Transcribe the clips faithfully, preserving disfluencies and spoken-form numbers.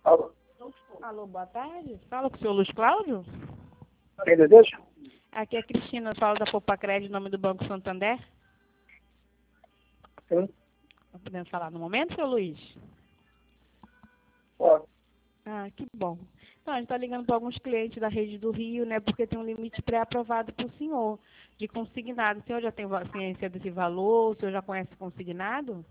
Alô? Alô, boa tarde. Fala com o senhor Luiz Cláudio? Quem deseja? Aqui é a Cristina, fala da Popacred, em nome do Banco Santander. Sim. Tá podendo falar no momento, seu Luiz? Pode. Ah, que bom. Então, a gente está ligando para alguns clientes da rede do Rio, né, porque tem um limite pré-aprovado para o senhor, de consignado. O senhor já tem va- ciência desse valor? O senhor já conhece consignado?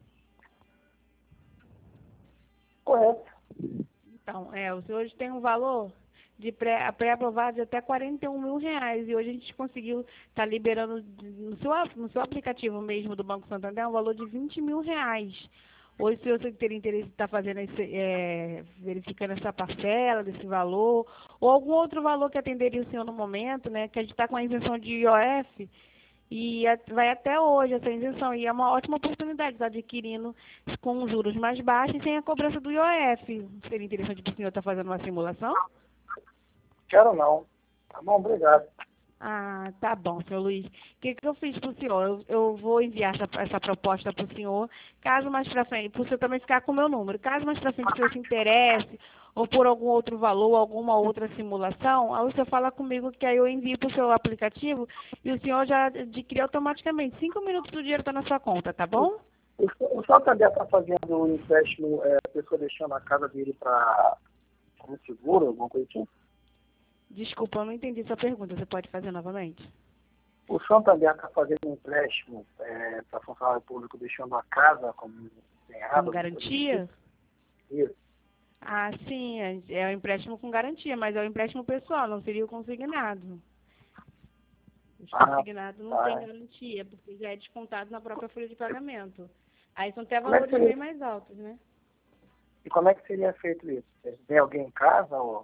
Correto. Então, é, o senhor hoje tem um valor de pré- pré-aprovado de até quarenta e um mil reais. E hoje a gente conseguiu estar liberando no seu, a- no seu aplicativo mesmo do Banco Santander um valor de vinte mil reais. Hoje, se você teria interesse em estar fazendo esse, é, verificando essa parcela desse valor, ou algum outro valor que atenderia o senhor no momento, né? Que a gente está com a isenção de I O F e a- vai até hoje essa isenção. E é uma ótima oportunidade de estar adquirindo com juros mais baixos e sem a cobrança do I O F. Seria interessante para o senhor estar fazendo uma simulação? Quero não. Tá bom, obrigado. Ah, tá bom, senhor Luiz. O que, que eu fiz para o senhor? Eu, eu vou enviar essa, essa proposta para o senhor, caso mais para frente, para o senhor também ficar com o meu número. Caso mais para frente o senhor se interesse, ou por algum outro valor, alguma outra simulação, aí o senhor fala comigo que aí eu envio para o seu aplicativo e o senhor já adquire automaticamente. Cinco minutos do dinheiro está na sua conta, tá bom? O, o Santander está fazendo um empréstimo, é, a pessoa deixando a casa dele para como seguro, alguma coisa assim? Desculpa, eu não entendi sua pergunta. Você pode fazer novamente? O Santander está fazendo um empréstimo é, para funcionário público deixando a casa como empenhada. Como garantia? Isso. Ah, sim, é é um empréstimo com garantia, mas é um empréstimo pessoal, não seria o consignado. Os Ah, consignados não tá. têm garantia, porque já é descontado na própria folha de pagamento. Aí são até Como é que valores seria? bem mais altos, né? E como é que seria feito isso? Tem alguém em casa ou...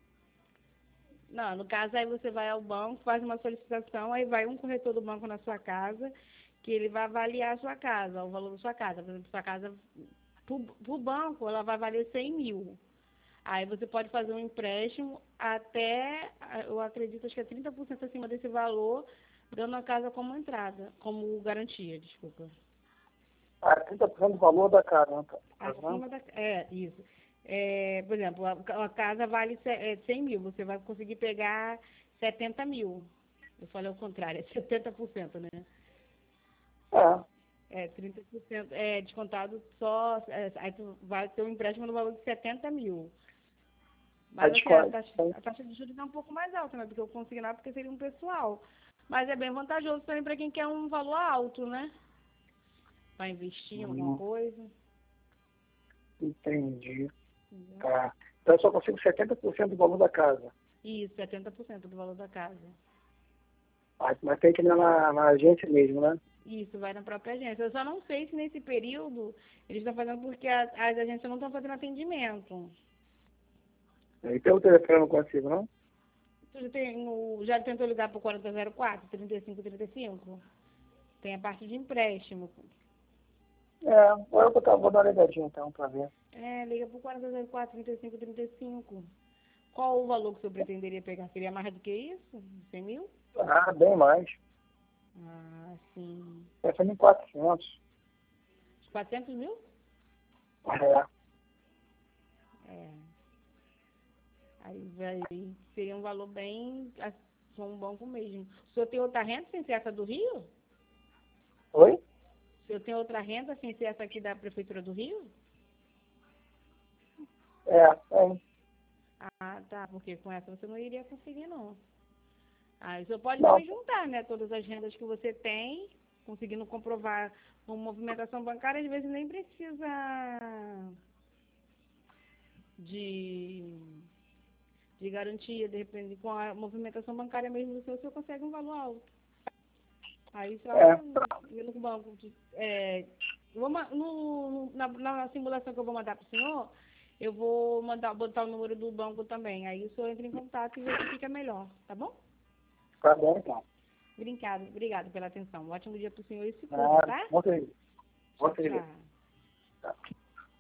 Não, no caso aí você vai ao banco, faz uma solicitação, aí vai um corretor do banco na sua casa, que ele vai avaliar a sua casa, o valor da sua casa. Por exemplo, sua casa, para o banco, ela vai valer cem mil. Aí você pode fazer um empréstimo até, eu acredito, acho que é trinta por cento acima desse valor, dando a casa como entrada, como garantia, desculpa. Ah, trinta por cento do valor da casa, né? Tá vendo? Acima da... É, isso. É, por exemplo, a, a casa vale ce- é, cem mil, você vai conseguir pegar setenta mil. Eu falei ao contrário, é setenta por cento, né? É. É, trinta por cento é descontado só, é, aí tu vai ter um empréstimo no valor de setenta mil. A Mas assim, a desconto. taxa, a taxa de juros é um pouco mais alta, né, do que eu consignado, porque seria um pessoal. Mas é bem vantajoso também para quem quer um valor alto, né? Para investir em alguma Hum, coisa. entendi. Entendeu? Tá. Então eu só consigo setenta por cento do valor da casa. Isso, setenta por cento do valor da casa. Mas, mas tem que ir na, na agência mesmo, né? Isso, vai na própria agência. Eu só não sei se nesse período eles estão fazendo porque a- as agências não estão fazendo atendimento. E pelo telefone eu não consigo, não? Tu já, tem, o- já tentou ligar para o quarenta zero quatro, trinta e cinco trinta e cinco? Tem a parte de empréstimo. É, ou eu vou, dar- vou dar uma ligadinha então pra ver. É, liga para o quarenta zero quatro, trinta e cinco trinta e cinco. Qual o valor que o senhor pretenderia pegar? Seria mais do que isso? cem mil? Ah, bem mais. Ah, sim. Pensando em quatrocentos. quatrocentos mil? É. É. Aí vai, seria um valor bem, com um banco mesmo. O senhor tem outra renda sem ser essa do Rio? Oi? O senhor tem outra renda sem ser essa aqui da Prefeitura do Rio? É, tem. Ah, tá, porque com essa você não iria conseguir, não. Aí o senhor pode Não. também juntar, né, todas as rendas que você tem, conseguindo comprovar com movimentação bancária, às vezes nem precisa de, de garantia, de repente, com a movimentação bancária mesmo do senhor, o senhor consegue um valor alto. Aí só É. pelo banco. É, eu vou, ma- no, na, na simulação que eu vou mandar para o senhor, eu vou mandar, botar o número do banco também. Aí o senhor entra em contato e vê se fica melhor, tá bom? Tá bom então. Obrigado, obrigado pela atenção. Um ótimo dia para o senhor e se cuida, Ah, tá? você. Tchau, Você. tchau. Tá.